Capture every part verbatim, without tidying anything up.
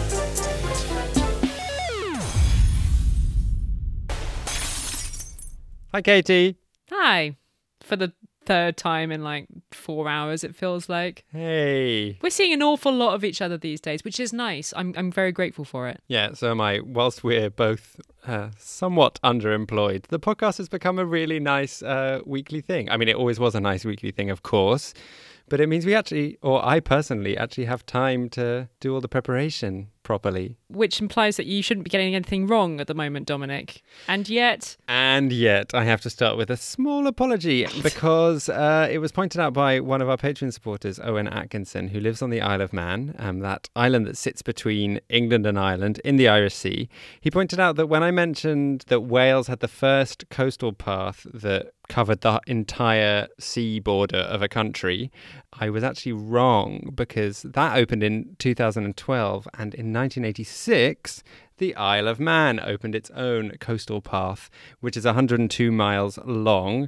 Hi, Katie. Hi. For the third time in like four hours, it feels like. Hey. We're seeing an awful lot of each other these days, which is nice. I'm I'm very grateful for it. Yeah, so am I. Whilst we're both uh, somewhat underemployed, the podcast has become a really nice uh, weekly thing. I mean, it always was a nice weekly thing, of course, but it means we actually, or I personally, actually have time to do all the preparation properly. Which implies that you shouldn't be getting anything wrong at the moment, Dominic. And yet... And yet, I have to start with a small apology because uh, it was pointed out by one of our Patreon supporters, Owen Atkinson, who lives on the Isle of Man, um, that island that sits between England and Ireland in the Irish Sea. He pointed out that when I mentioned that Wales had the first coastal path that covered the entire sea border of a country, I was actually wrong because that opened in two thousand twelve, and in nineteen eighty-six the Isle of Man opened its own coastal path, which is one hundred two miles long.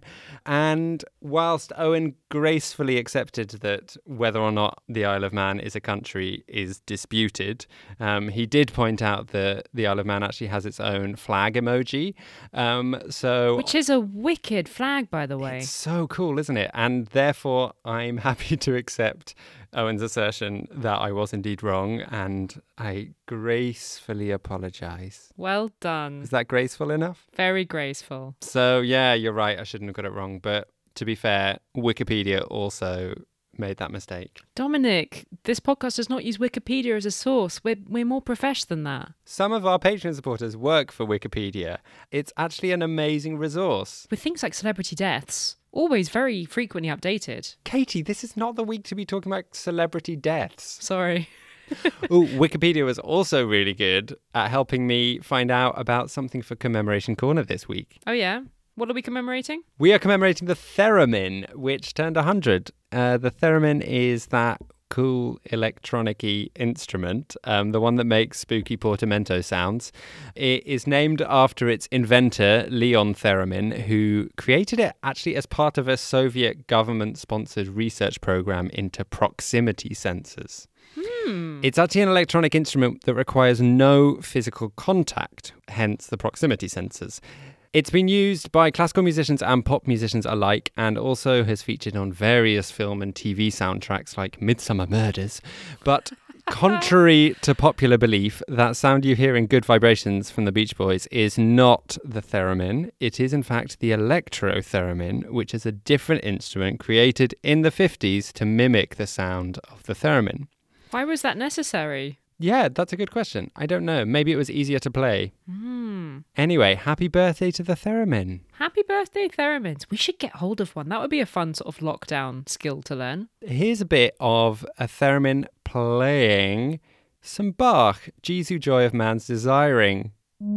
And whilst Owen gracefully accepted that whether or not the Isle of Man is a country is disputed, um, he did point out that the Isle of Man actually has its own flag emoji. Um, so Which is a wicked flag, by the way. It's so cool, isn't it? And therefore, I'm happy to accept Owen's assertion that I was indeed wrong, and I gracefully apologise. Well done. Is that graceful enough? Very graceful. So, yeah, you're right. I shouldn't have got it wrong. But to be fair, Wikipedia also made that mistake. Dominic, this podcast does not use Wikipedia as a source. We're, we're more profesh than that. Some of our Patreon supporters work for Wikipedia. It's actually an amazing resource. With things like celebrity deaths, always very frequently updated. Katie, this is not the week to be talking about celebrity deaths. Sorry. Ooh, Wikipedia was also really good at helping me find out about something for Commemoration Corner this week. Oh, yeah? What are we commemorating? We are commemorating the theremin, which turned one hundred. Uh, the theremin is that cool electronic-y instrument, um, the one that makes spooky portamento sounds. It is named after its inventor, Leon Theremin, who created it actually as part of a Soviet government-sponsored research program into proximity sensors. Hmm. It's actually an electronic instrument that requires no physical contact, hence the proximity sensors. It's been used by classical musicians and pop musicians alike, and also has featured on various film and T V soundtracks like Midsummer Murders. But contrary to popular belief, that sound you hear in Good Vibrations from the Beach Boys is not the theremin. It is in fact the electro-theremin, which is a different instrument created in the fifties to mimic the sound of the theremin. Why was that necessary? Yeah, that's a good question. I don't know. Maybe it was easier to play. Hmm. Anyway, happy birthday to the theremin. Happy birthday, theremins. We should get hold of one. That would be a fun sort of lockdown skill to learn. Here's a bit of a theremin playing some Bach, Jesu Joy of Man's Desiring.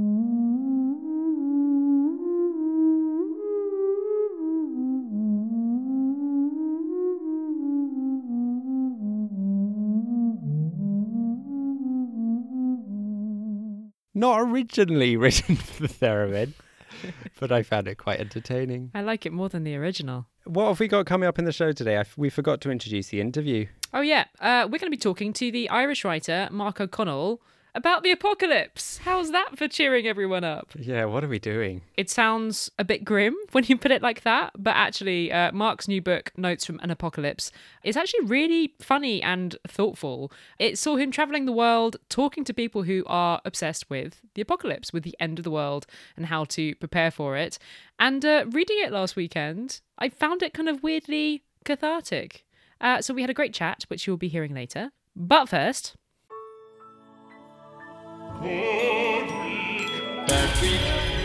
Not originally written for the theremin, but I found it quite entertaining. I like it more than the original. What have we got coming up in the show today? I f- we forgot to introduce the interview. Oh, yeah. Uh, we're going to be talking to the Irish writer Mark O'Connell about the apocalypse. How's that for cheering everyone up? Yeah, what are we doing? It sounds a bit grim when you put it like that, but actually, uh, Mark's new book, Notes from an Apocalypse, is actually really funny and thoughtful. It saw him travelling the world, talking to people who are obsessed with the apocalypse, with the end of the world, and how to prepare for it. And uh, reading it last weekend, I found it kind of weirdly cathartic. Uh, so we had a great chat, which you'll be hearing later. But first... Good week. Bad week.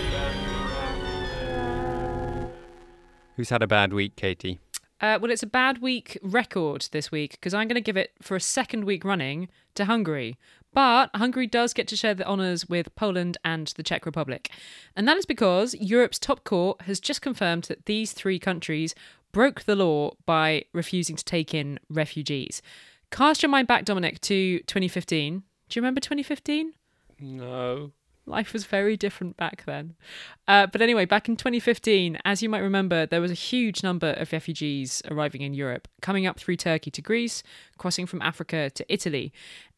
Who's had a bad week, Katie? Uh, well, it's a bad week record this week because I'm going to give it for a second week running to Hungary. But Hungary does get to share the honours with Poland and the Czech Republic. And that is because Europe's top court has just confirmed that these three countries broke the law by refusing to take in refugees. Cast your mind back, Dominic, to twenty fifteen. Do you remember twenty fifteen? No. Life was very different back then. Uh, but anyway, back in twenty fifteen, as you might remember, there was a huge number of refugees arriving in Europe, coming up through Turkey to Greece, crossing from Africa to Italy.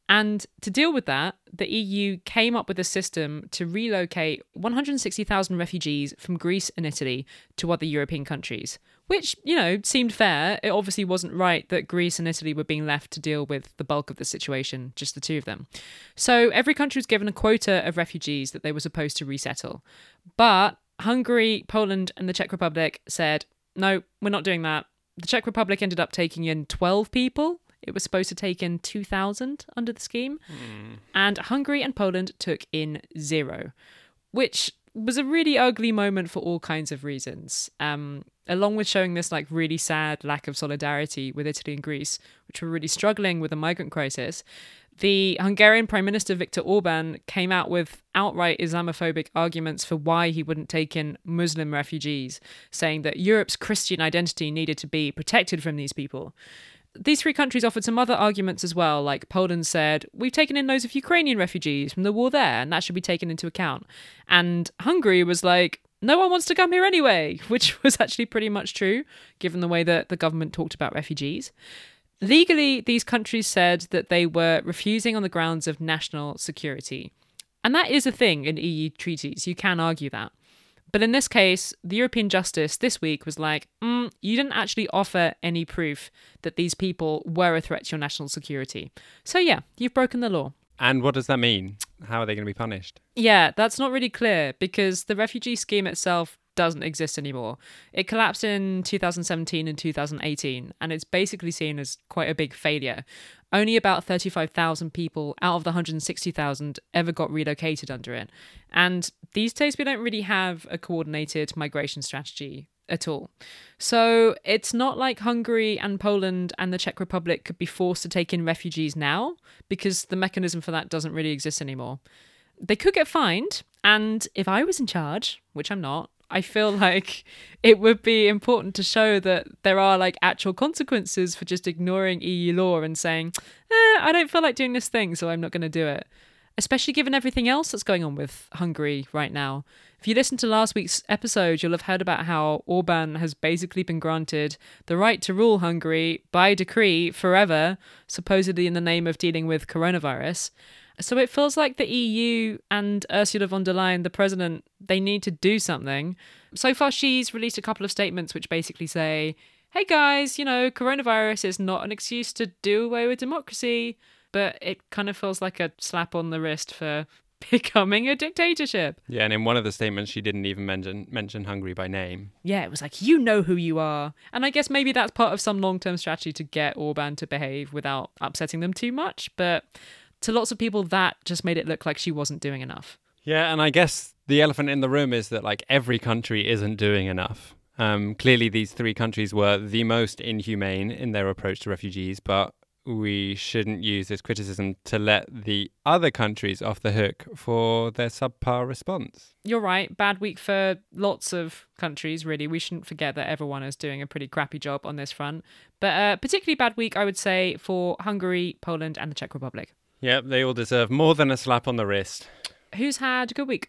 And to deal with that, the E U came up with a system to relocate one hundred sixty thousand refugees from Greece and Italy to other European countries, which, you know, seemed fair. It obviously wasn't right that Greece and Italy were being left to deal with the bulk of the situation, just the two of them. So every country was given a quota of refugees that they were supposed to resettle. But Hungary, Poland, and the Czech Republic said, no, we're not doing that. The Czech Republic ended up taking in twelve people. It was supposed to take in two thousand under the scheme. Mm. And Hungary and Poland took in zero, which was a really ugly moment for all kinds of reasons. Um, along with showing this like really sad lack of solidarity with Italy and Greece, which were really struggling with the migrant crisis, the Hungarian Prime Minister Viktor Orban came out with outright Islamophobic arguments for why he wouldn't take in Muslim refugees, saying that Europe's Christian identity needed to be protected from these people. These three countries offered some other arguments as well, like Poland said, we've taken in loads of Ukrainian refugees from the war there, and that should be taken into account. And Hungary was like, no one wants to come here anyway, which was actually pretty much true, given the way that the government talked about refugees. Legally, these countries said that they were refusing on the grounds of national security. And that is a thing in E U treaties. You can argue that. But in this case, the European Justice this week was like, mm, you didn't actually offer any proof that these people were a threat to your national security. So yeah, you've broken the law. And what does that mean? How are they going to be punished? Yeah, that's not really clear because the refugee scheme itself doesn't exist anymore. It collapsed in two thousand seventeen and two thousand eighteen, and it's basically seen as quite a big failure. Only about thirty-five thousand people out of the one hundred sixty thousand ever got relocated under it. And these days, we don't really have a coordinated migration strategy at all. So it's not like Hungary and Poland and the Czech Republic could be forced to take in refugees now, because the mechanism for that doesn't really exist anymore. They could get fined, and if I was in charge, which I'm not, I feel like it would be important to show that there are like actual consequences for just ignoring E U law and saying, eh, I don't feel like doing this thing, so I'm not going to do it. Especially given everything else that's going on with Hungary right now. If you listened to last week's episode, you'll have heard about how Orban has basically been granted the right to rule Hungary by decree forever, supposedly in the name of dealing with coronavirus. So it feels like the E U and Ursula von der Leyen, the president, they need to do something. So far, she's released a couple of statements which basically say, hey guys, you know, coronavirus is not an excuse to do away with democracy. But it kind of feels like a slap on the wrist for becoming a dictatorship. Yeah, and in one of the statements, she didn't even mention mention Hungary by name. Yeah, it was like, you know who you are. And I guess maybe that's part of some long-term strategy to get Orban to behave without upsetting them too much. But to lots of people, that just made it look like she wasn't doing enough. Yeah, and I guess the elephant in the room is that like every country isn't doing enough. Um, clearly, these three countries were the most inhumane in their approach to refugees, but we shouldn't use this criticism to let the other countries off the hook for their subpar response. You're right. Bad week for lots of countries, really. We shouldn't forget that everyone is doing a pretty crappy job on this front. But uh, particularly bad week, I would say, for Hungary, Poland, and the Czech Republic. Yep, they all deserve more than a slap on the wrist. Who's had a good week?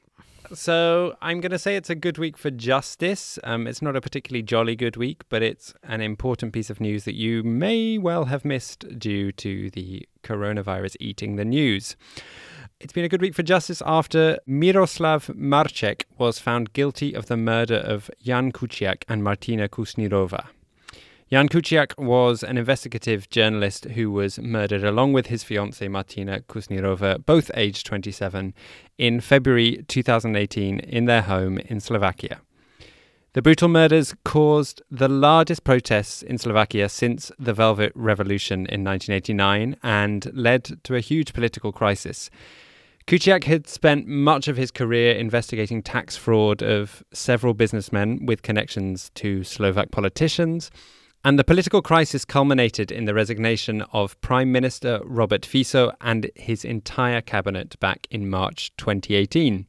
So I'm going to say it's a good week for justice. Um, it's not a particularly jolly good week, but it's an important piece of news that you may well have missed due to the coronavirus eating the news. It's been a good week for justice after Miroslav Marček was found guilty of the murder of Jan Kuciak and Martina Kusnirova. Jan Kuciak was an investigative journalist who was murdered along with his fiancée Martina Kusnirova, both aged twenty-seven, in February two thousand eighteen in their home in Slovakia. The brutal murders caused the largest protests in Slovakia since the Velvet Revolution in nineteen eighty-nine and led to a huge political crisis. Kuciak had spent much of his career investigating tax fraud of several businessmen with connections to Slovak politicians. And the political crisis culminated in the resignation of Prime Minister Robert Fico and his entire cabinet back in March twenty eighteen.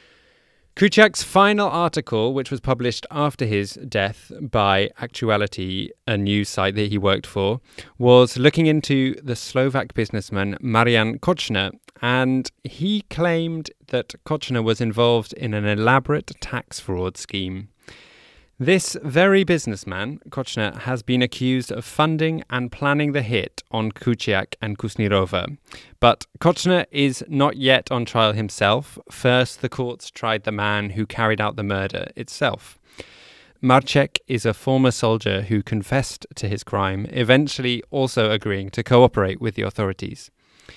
Kuciak's final article, which was published after his death by Actuality, a news site that he worked for, was looking into the Slovak businessman Marian Kočner, and he claimed that Kočner was involved in an elaborate tax fraud scheme. This very businessman, Kochner, has been accused of funding and planning the hit on Kuciak and Kusnirova. But Kochner is not yet on trial himself. First, the courts tried the man who carried out the murder itself. Marcek is a former soldier who confessed to his crime, eventually also agreeing to cooperate with the authorities.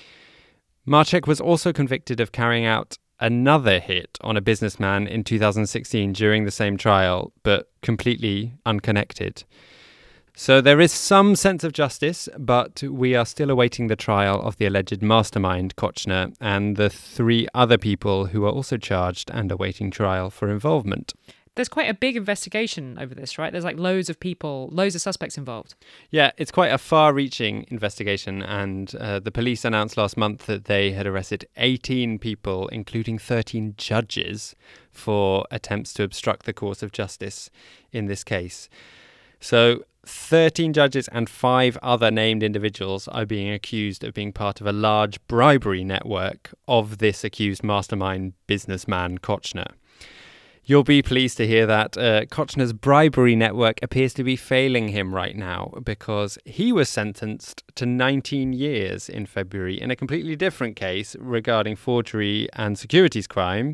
Marcek was also convicted of carrying out another hit on a businessman in two thousand sixteen during the same trial, but completely unconnected. So there is some sense of justice, but we are still awaiting the trial of the alleged mastermind, Kochner, and the three other people who are also charged and awaiting trial for involvement. There's quite a big investigation over this, right? There's like loads of people, loads of suspects involved. Yeah, it's quite a far-reaching investigation, and uh, the police announced last month that they had arrested eighteen people, including thirteen judges, for attempts to obstruct the course of justice in this case. So thirteen judges and five other named individuals are being accused of being part of a large bribery network of this accused mastermind businessman, Kochner. You'll be pleased to hear that uh, Kochner's bribery network appears to be failing him right now, because he was sentenced to nineteen years in February in a completely different case regarding forgery and securities crime.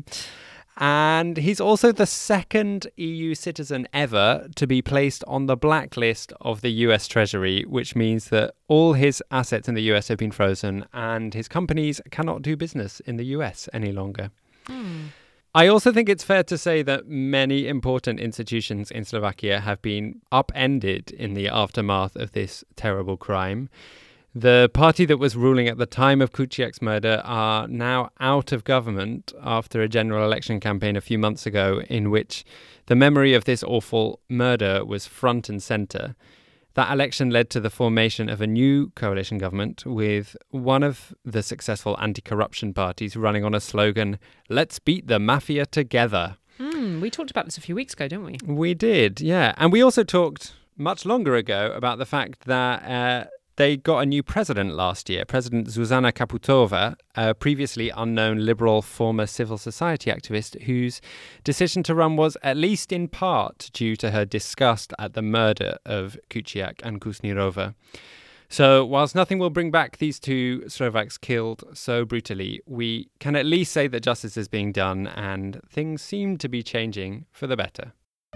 And he's also the second E U citizen ever to be placed on the blacklist of the U S Treasury, which means that all his assets in the U S have been frozen and his companies cannot do business in the U S any longer. Hmm. I also think it's fair to say that many important institutions in Slovakia have been upended in the aftermath of this terrible crime. The party that was ruling at the time of Kuciak's murder are now out of government after a general election campaign a few months ago in which the memory of this awful murder was front and centre. That election led to the formation of a new coalition government with one of the successful anti-corruption parties running on a slogan, "Let's beat the mafia together." Mm, we talked about this a few weeks ago, didn't we? We did, yeah. And we also talked much longer ago about the fact that uh, they got a new president last year, President Zuzana Kaputova, a previously unknown liberal former civil society activist whose decision to run was at least in part due to her disgust at the murder of Kuciak and Kusnirova. So whilst nothing will bring back these two Slovaks killed so brutally, we can at least say that justice is being done and things seem to be changing for the better.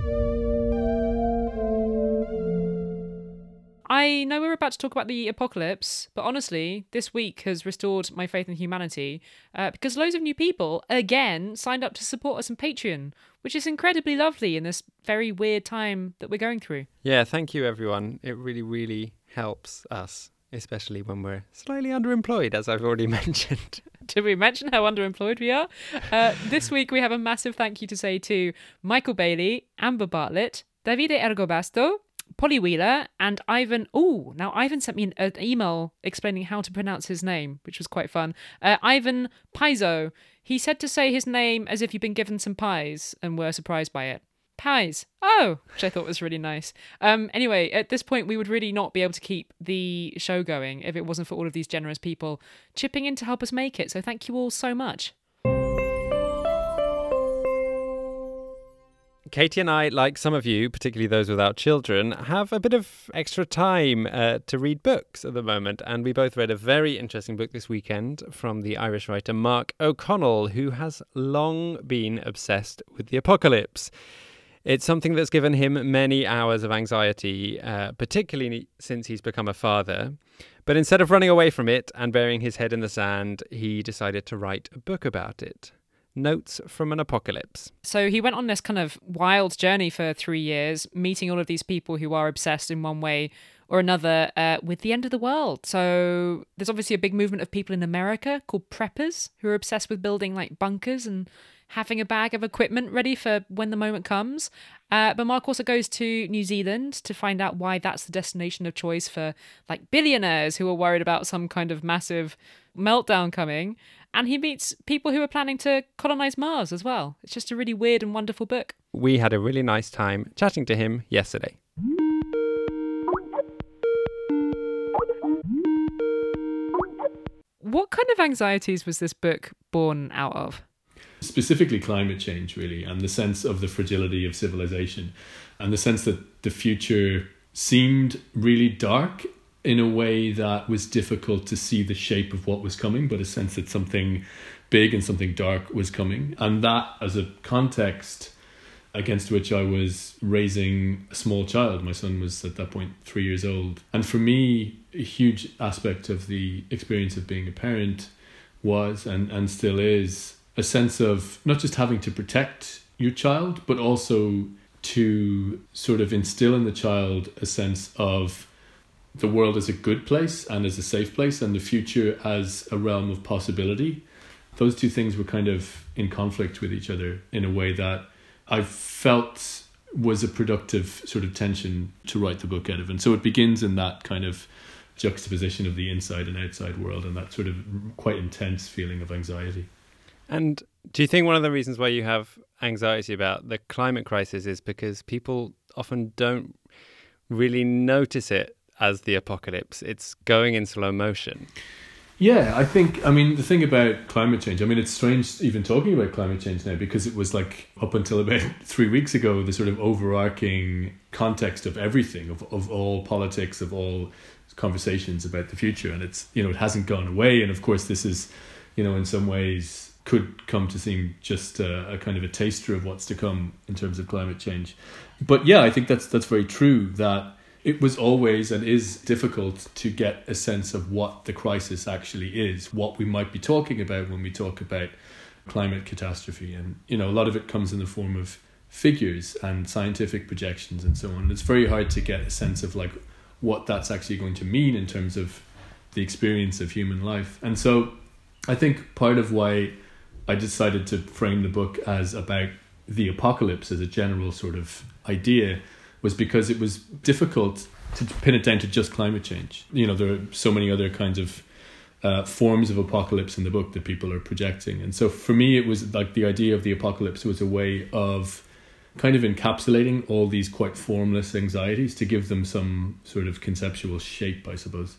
I know we're about to talk about the apocalypse, but honestly, this week has restored my faith in humanity uh, because loads of new people, again, signed up to support us on Patreon, which is incredibly lovely in this very weird time that we're going through. Yeah, thank you, everyone. It really, really helps us, especially when we're slightly underemployed, as I've already mentioned. Did we mention how underemployed we are? Uh, this week, we have a massive thank you to say to Michael Bailey, Amber Bartlett, Davide Ergobasto, Polly Wheeler, and Ivan. Oh, now Ivan sent me an, an email explaining how to pronounce his name, which was quite fun. Uh, Ivan Paizo. He said to say his name as if you'd been given some pies and were surprised by it. Pies. Oh, which I thought was really nice. Um, anyway, at this point, we would really not be able to keep the show going if it wasn't for all of these generous people chipping in to help us make it. So thank you all so much. Katie and I, like some of you, particularly those without children, have a bit of extra time uh, to read books at the moment. And we both read a very interesting book this weekend from the Irish writer Mark O'Connell, who has long been obsessed with the apocalypse. It's something that's given him many hours of anxiety, uh, particularly since he's become a father. But instead of running away from it and burying his head in the sand, he decided to write a book about it. Notes from an Apocalypse. So he went on this kind of wild journey for three years, meeting all of these people who are obsessed in one way or another uh, with the end of the world. So there's obviously a big movement of people in America called preppers who are obsessed with building like bunkers and having a bag of equipment ready for when the moment comes. Uh, but Mark also goes to New Zealand to find out why that's the destination of choice for like billionaires who are worried about some kind of massive meltdown coming. And he meets people who are planning to colonize Mars as well. It's just a really weird and wonderful book. We had a really nice time chatting to him yesterday. What kind of anxieties was this book born out of? specifically climate change, really, and the sense of the fragility of civilization, and the sense that the future seemed really dark in a way that was difficult to see the shape of what was coming, but a sense that something big and something dark was coming. And that as a context against which I was raising a small child. My son was at that point three years old. And for me, a huge aspect of the experience of being a parent was, and, and still is, a sense of not just having to protect your child, but also to sort of instill in the child a sense of the world as a good place and as a safe place, and the future as a realm of possibility. Those two things were kind of in conflict with each other in a way that I felt was a productive sort of tension to write the book out of. And so it begins in that kind of juxtaposition of the inside and outside world, and that sort of quite intense feeling of anxiety. And do you think one of the reasons why you have anxiety about the climate crisis is because people often don't really notice it as the apocalypse? It's going in slow motion. Yeah, I think, I mean, the thing about climate change, I mean, it's strange even talking about climate change now, because it was like up until about three weeks ago, the sort of overarching context of everything, of, of all politics, of all conversations about the future. And it's, you know, it hasn't gone away. And of course, this is, you know, in some ways could come to seem just a, a kind of a taster of what's to come in terms of climate change. But yeah, I think that's that's very true, that it was always and is difficult to get a sense of what the crisis actually is, what we might be talking about when we talk about climate catastrophe. And, you know, a lot of it comes in the form of figures and scientific projections and so on. It's very hard to get a sense of like what that's actually going to mean in terms of the experience of human life. And so I think part of why I decided to frame the book as about the apocalypse as a general sort of idea was because it was difficult to pin it down to just climate change. You know, there are so many other kinds of uh, forms of apocalypse in the book that people are projecting. And so for me, it was like the idea of the apocalypse was a way of kind of encapsulating all these quite formless anxieties to give them some sort of conceptual shape, I suppose.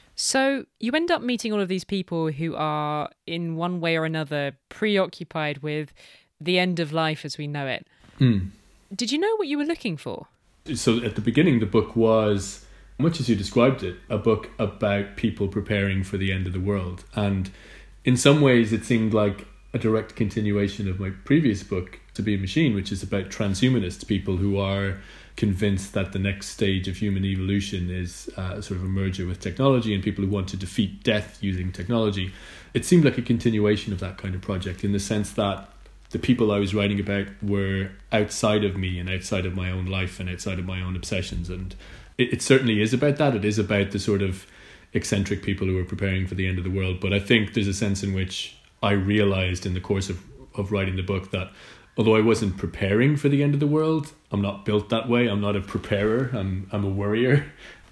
So you end up meeting all of these people who are in one way or another preoccupied with the end of life as we know it. Mm. Did you know what you were looking for? So at the beginning, the book was, much as you described it, a book about people preparing for the end of the world. And in some ways, it seemed like a direct continuation of my previous book, To Be a Machine, which is about transhumanists, people who are convinced that the next stage of human evolution is uh, sort of a merger with technology, and people who want to defeat death using technology. It seemed like a continuation of that kind of project, in the sense that the people I was writing about were outside of me and outside of my own life and outside of my own obsessions. And it, it certainly is about that. It is about the sort of eccentric people who are preparing for the end of the world. But I think there's a sense in which I realized in the course of, of writing the book that although I wasn't preparing for the end of the world, I'm not built that way. I'm not a preparer. I'm I'm a worrier.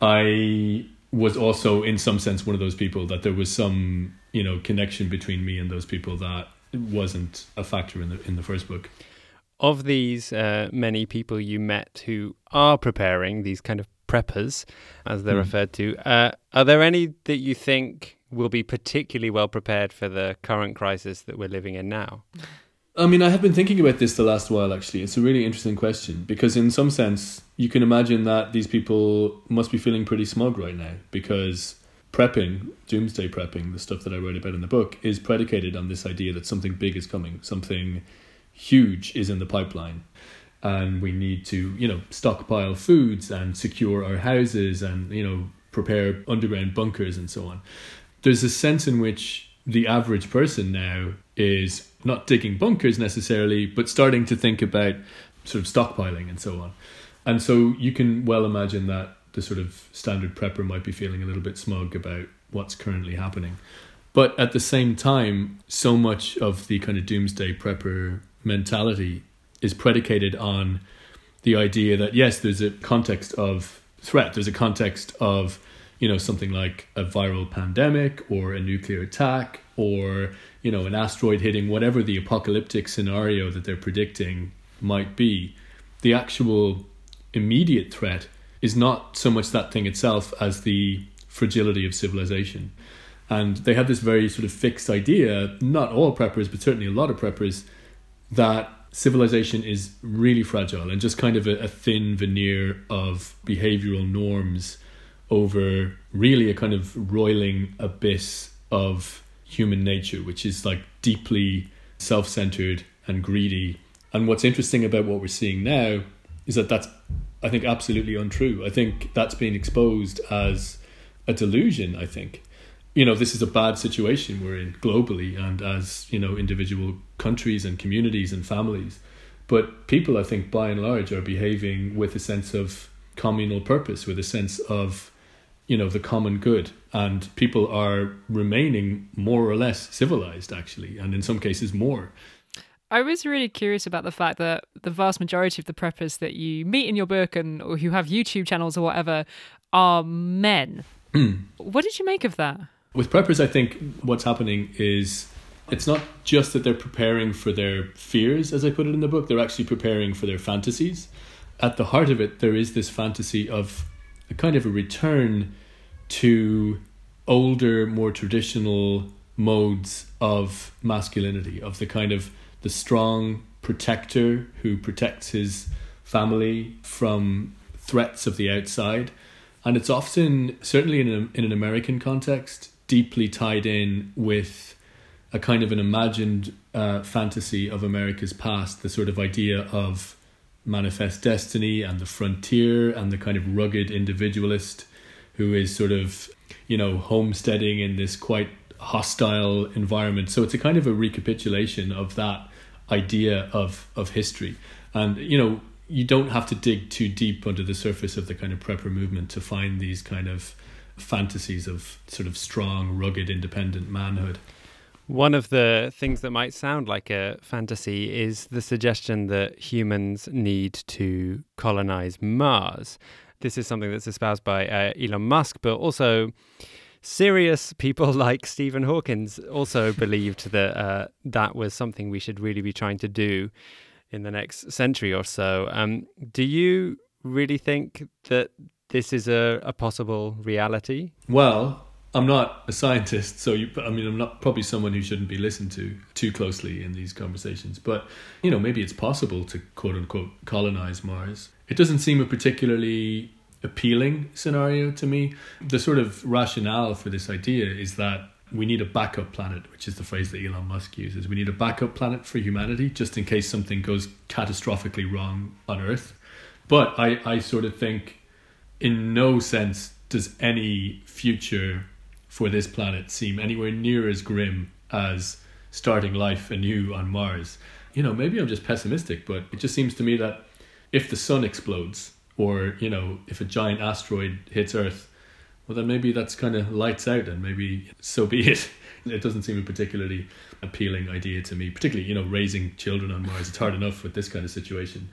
I was also, in some sense, one of those people that there was some, you know, connection between me and those people that wasn't a factor in the in the first book. Of these uh, many people you met who are preparing, these kind of preppers, as they're mm. referred to, uh, are there any that you think will be particularly well prepared for the current crisis that we're living in now? I mean, I have been thinking about this the last while, actually. It's a really interesting question, because in some sense, you can imagine that these people must be feeling pretty smug right now, because prepping, doomsday prepping, the stuff that I wrote about in the book, is predicated on this idea that something big is coming, something huge is in the pipeline, and we need to, you know, stockpile foods and secure our houses and, you know, prepare underground bunkers and so on. There's a sense in which the average person now is not digging bunkers necessarily, but starting to think about sort of stockpiling and so on. And so you can well imagine that the sort of standard prepper might be feeling a little bit smug about what's currently happening. But at the same time, so much of the kind of doomsday prepper mentality is predicated on the idea that, yes, there's a context of threat. There's a context of, you know, something like a viral pandemic or a nuclear attack or, you know, an asteroid hitting, whatever the apocalyptic scenario that they're predicting might be. The actual immediate threat is not so much that thing itself as the fragility of civilization. And they have this very sort of fixed idea, not all preppers, but certainly a lot of preppers, that civilization is really fragile and just kind of a, a thin veneer of behavioral norms over really a kind of roiling abyss of human nature, which is like deeply self-centered and greedy. And what's interesting about what we're seeing now is that that's, I think, absolutely untrue. I think that's being exposed as a delusion, I think. You know, this is a bad situation we're in globally and as, you know, individual countries and communities and families. But people, I think, by and large, are behaving with a sense of communal purpose, with a sense of, you know, the common good. And people are remaining more or less civilized, actually, and in some cases more. I was really curious about the fact that the vast majority of the preppers that you meet in your book and or who have YouTube channels or whatever are men. Mm. What did you make of that? With preppers, I think what's happening is it's not just that they're preparing for their fears, as I put it in the book, they're actually preparing for their fantasies. At the heart of it, there is this fantasy of a kind of a return to older, more traditional modes of masculinity, of the kind of the strong protector who protects his family from threats of the outside. And it's often, certainly in, a, in an American context, deeply tied in with a kind of an imagined uh, fantasy of America's past, the sort of idea of manifest destiny and the frontier and the kind of rugged individualist who is sort of, you know, homesteading in this quite hostile environment. So it's a kind of a recapitulation of that idea of, of history. And, you know, you don't have to dig too deep under the surface of the kind of prepper movement to find these kind of fantasies of sort of strong, rugged, independent manhood. One of the things that might sound like a fantasy is the suggestion that humans need to colonize Mars. This is something that's espoused by uh, Elon Musk, but also serious people like Stephen Hawking also believed that uh, that was something we should really be trying to do in the next century or so. Um, do you really think that this is a, a possible reality? Well, I'm not a scientist, so you, I mean, I'm not probably someone who shouldn't be listened to too closely in these conversations. But, you know, maybe it's possible to quote unquote colonize Mars. It doesn't seem a particularly appealing scenario to me. The sort of rationale for this idea is that we need a backup planet, which is the phrase that Elon Musk uses. We need a backup planet for humanity, just in case something goes catastrophically wrong on Earth. But I, I sort of think in no sense does any future for this planet seem anywhere near as grim as starting life anew on Mars. You know, maybe I'm just pessimistic, but it just seems to me that if the sun explodes, or, you know, if a giant asteroid hits Earth, well, then maybe that's kind of lights out and maybe so be it. It doesn't seem a particularly appealing idea to me, particularly, you know, raising children on Mars. It's hard enough with this kind of situation.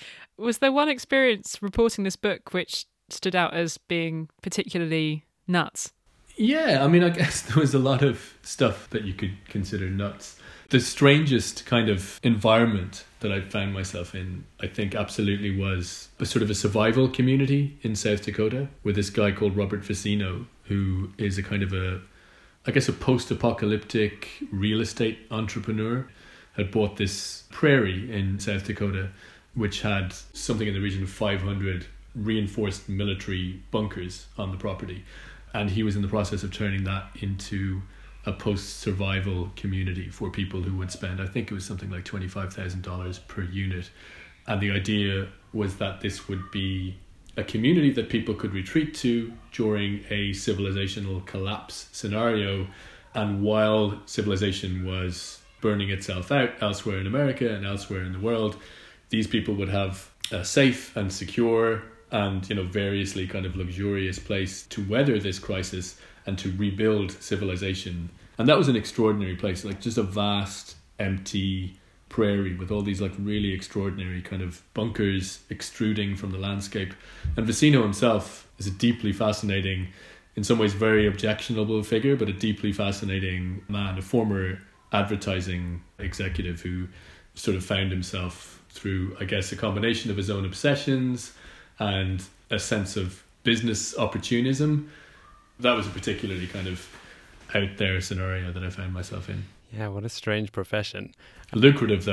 Was there one experience reporting this book which stood out as being particularly nuts? Yeah, I mean, I guess there was a lot of stuff that you could consider nuts. The strangest kind of environment that I found myself in, I think, absolutely was a sort of a survival community in South Dakota with this guy called Robert Vicino, who is a kind of a, I guess, a post-apocalyptic real estate entrepreneur, had bought this prairie in South Dakota, which had something in the region of five hundred reinforced military bunkers on the property. And he was in the process of turning that into a post-survival community for people who would spend, I think it was something like twenty-five thousand dollars per unit. And the idea was that this would be a community that people could retreat to during a civilizational collapse scenario. And while civilization was burning itself out elsewhere in America and elsewhere in the world, these people would have a safe and secure and, you know, variously kind of luxurious place to weather this crisis and to rebuild civilization. And that was an extraordinary place, like just a vast, empty prairie with all these like really extraordinary kind of bunkers extruding from the landscape. And Vicino himself is a deeply fascinating, in some ways very objectionable figure, but a deeply fascinating man, a former advertising executive who sort of found himself through, I guess, a combination of his own obsessions and a sense of business opportunism. That was a particularly kind of out there scenario that I found myself in. Yeah, what a strange profession. Lucrative, though.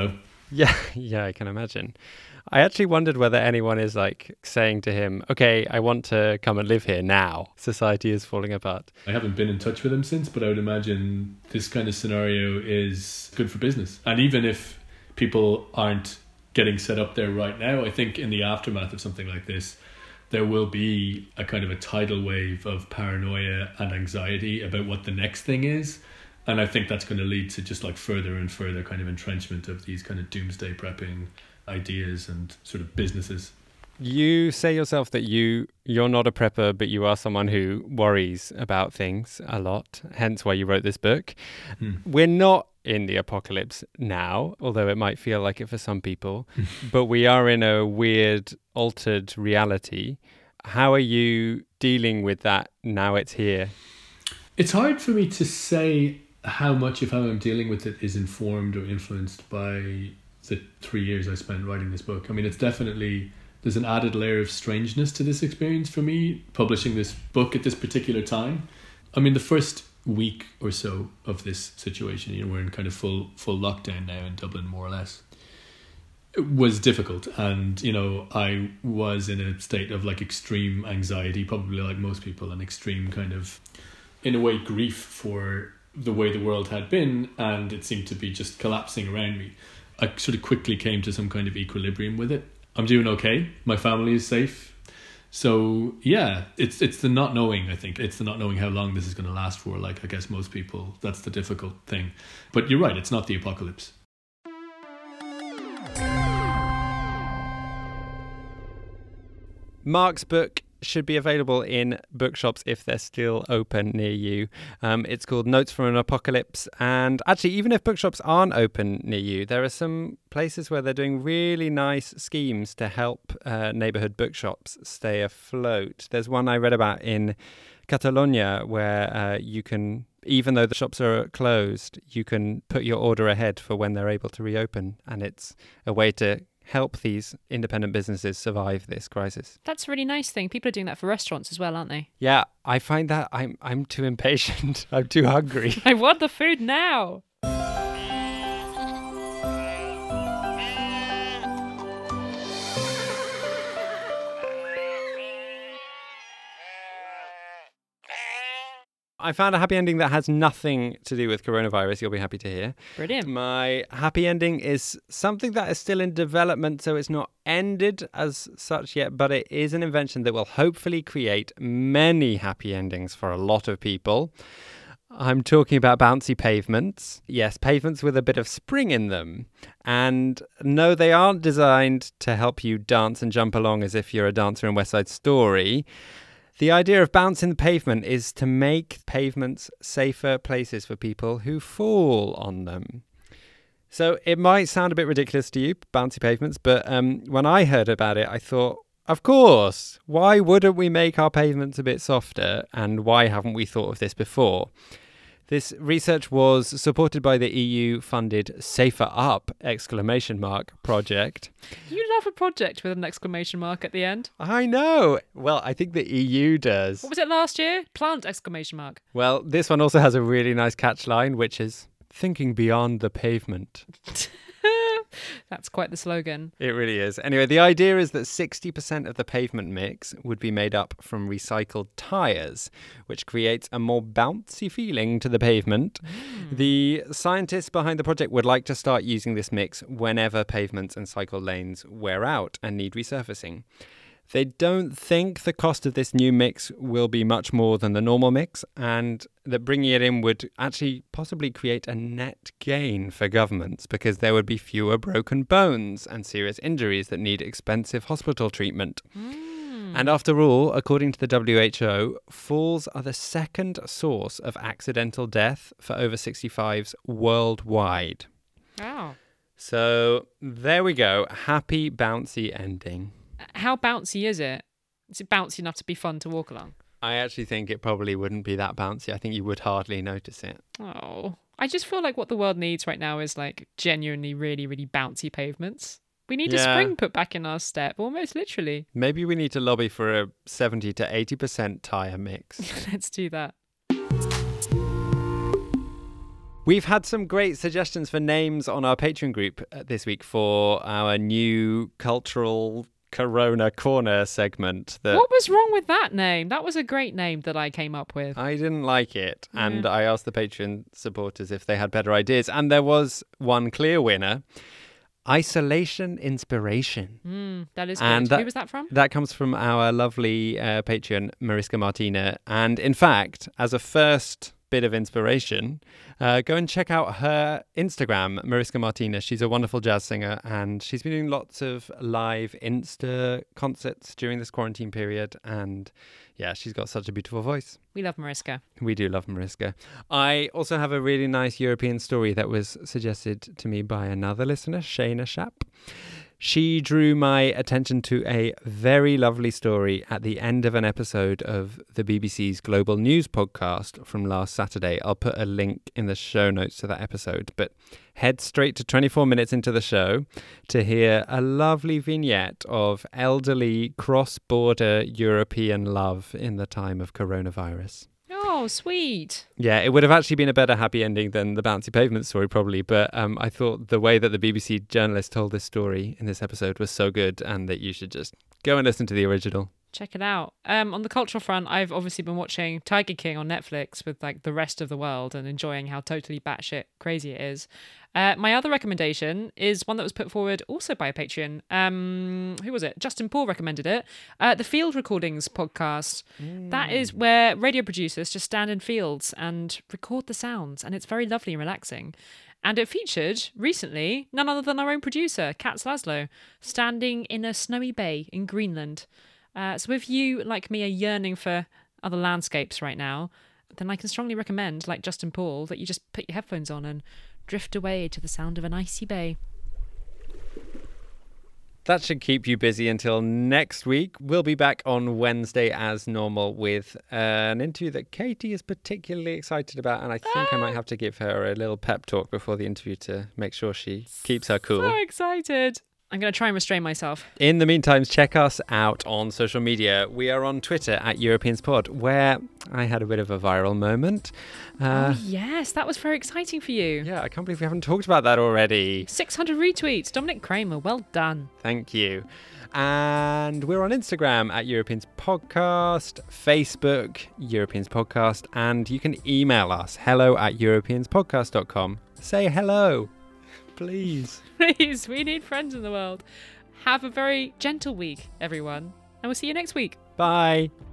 Yeah, yeah, I can imagine. I actually wondered whether anyone is like saying to him, okay, I want to come and live here now. Society is falling apart. I haven't been in touch with him since, but I would imagine this kind of scenario is good for business. And even if people aren't getting set up there right now, I think in the aftermath of something like this, there will be a kind of a tidal wave of paranoia and anxiety about what the next thing is. And I think that's going to lead to just like further and further kind of entrenchment of these kind of doomsday prepping ideas and sort of businesses. You say yourself that you, you're not a prepper, but you are someone who worries about things a lot, hence why you wrote this book. Hmm. We're not in the apocalypse now, although it might feel like it for some people, but we are in a weird, altered reality. How are you dealing with that now it's here? It's hard for me to say how much of how I'm dealing with it is informed or influenced by the three years I spent writing this book. I mean, it's definitely, there's an added layer of strangeness to this experience for me, publishing this book at this particular time. I mean, the first week or so of this situation, you know, we're in kind of full full lockdown now in Dublin, more or less. It was difficult, and you know, I was in a state of like extreme anxiety, probably like most people, and extreme kind of, in a way, grief for the way the world had been, and it seemed to be just collapsing around me. I sort of quickly came to some kind of equilibrium with it. I'm doing okay. My family is safe. So yeah, it's it's the not knowing, I think. It's the not knowing how long this is going to last for. Like, I guess most people, that's the difficult thing. But you're right, it's not the apocalypse. Mark's book should be available in bookshops if they're still open near you. Um, it's called Notes from an Apocalypse. And actually, even if bookshops aren't open near you, there are some places where they're doing really nice schemes to help uh, neighborhood bookshops stay afloat. There's one I read about in Catalonia where uh, you can, even though the shops are closed, you can put your order ahead for when they're able to reopen. And it's a way to help these independent businesses survive this crisis. That's a really nice thing. People are doing that for restaurants as well, aren't they? Yeah, I find that I'm I'm too impatient. I'm too hungry. I want the food now. I found a happy ending that has nothing to do with coronavirus, you'll be happy to hear. Brilliant. My happy ending is something that is still in development, so it's not ended as such yet, but it is an invention that will hopefully create many happy endings for a lot of people. I'm talking about bouncy pavements. Yes, pavements with a bit of spring in them. And no, they aren't designed to help you dance and jump along as if you're a dancer in West Side Story. The idea of bouncing the pavement is to make pavements safer places for people who fall on them. So it might sound a bit ridiculous to you, bouncy pavements, but um, when I heard about it, I thought, of course, why wouldn't we make our pavements a bit softer? And why haven't we thought of this before? This research was supported by the E U-funded Safer Up exclamation mark project. You love a project with an exclamation mark at the end. I know. Well, I think the E U does. What was it last year? Plant exclamation mark. Well, this one also has a really nice catch line, which is thinking beyond the pavement. That's quite the slogan. It really is. Anyway, the idea is that sixty percent of the pavement mix would be made up from recycled tyres, which creates a more bouncy feeling to the pavement. Mm. The scientists behind the project would like to start using this mix whenever pavements and cycle lanes wear out and need resurfacing. They don't think the cost of this new mix will be much more than the normal mix, and that bringing it in would actually possibly create a net gain for governments because there would be fewer broken bones and serious injuries that need expensive hospital treatment. Mm. And after all, according to the W H O, falls are the second source of accidental death for over sixty-fives worldwide. Wow. So there we go. Happy, bouncy ending. How bouncy is it? Is it bouncy enough to be fun to walk along? I actually think it probably wouldn't be that bouncy. I think you would hardly notice it. Oh, I just feel like what the world needs right now is like genuinely really, really bouncy pavements. We need Yeah. a spring put back in our step, almost literally. Maybe we need to lobby for a seventy to eighty percent tyre mix. Let's do that. We've had some great suggestions for names on our Patreon group uh, this week for our new cultural Corona Corner segment. That What was wrong with that name? That was a great name that I came up with. I didn't like it, and Yeah. I asked the Patreon supporters if they had better ideas, and there was one clear winner. Isolation Inspiration. Mm, that is good. And that- Who was that from? That comes from our lovely uh, Patreon, Mariska Martina. And in fact, as a first bit of inspiration, uh, go and check out her Instagram, Mariska Martina. She's a wonderful jazz singer, and she's been doing lots of live Insta concerts during this quarantine period. And yeah, she's got such a beautiful voice. We love Mariska. We do love Mariska. I also have a really nice European story that was suggested to me by another listener, Shayna Shapp. She drew my attention to a very lovely story at the end of an episode of the B B C's Global News podcast from last Saturday. I'll put a link in the show notes to that episode, but head straight to twenty-four minutes into the show to hear a lovely vignette of elderly cross-border European love in the time of coronavirus. Oh, sweet. Yeah, it would have actually been a better happy ending than the Bouncy Pavement story, probably. But um, I thought the way that the B B C journalist told this story in this episode was so good, and that you should just go and listen to the original. Check it out. Um, on the cultural front, I've obviously been watching Tiger King on Netflix with like the rest of the world and enjoying how totally batshit crazy it is. Uh, my other recommendation is one that was put forward also by a Patreon. Um, who was it? Justin Paul recommended it. Uh, the Field Recordings podcast. Mm. That is where radio producers just stand in fields and record the sounds, and it's very lovely and relaxing. And it featured, recently, none other than our own producer, Katz Laszlo, standing in a snowy bay in Greenland. Uh, so if you, like me, are yearning for other landscapes right now, then I can strongly recommend, like Justin Paul, that you just put your headphones on and drift away to the sound of an icy bay. That should keep you busy until next week. We'll be back on Wednesday as normal with an interview that Katie is particularly excited about, and I think ah. I might have to give her a little pep talk before the interview to make sure she keeps her cool. So excited. I'm going to try and restrain myself. In the meantime, check us out on social media. We are on Twitter at EuropeansPod, where I had a bit of a viral moment. Uh, oh, yes. That was very exciting for you. Yeah, I can't believe we haven't talked about that already. six hundred retweets. Dominic Kramer, well done. Thank you. And we're on Instagram at Europeans Podcast, Facebook, Europeans Podcast, and you can email us, hello at europeans podcast dot com. Say hello. Please. Please, we need friends in the world. Have a very gentle week, everyone. And we'll see you next week. Bye.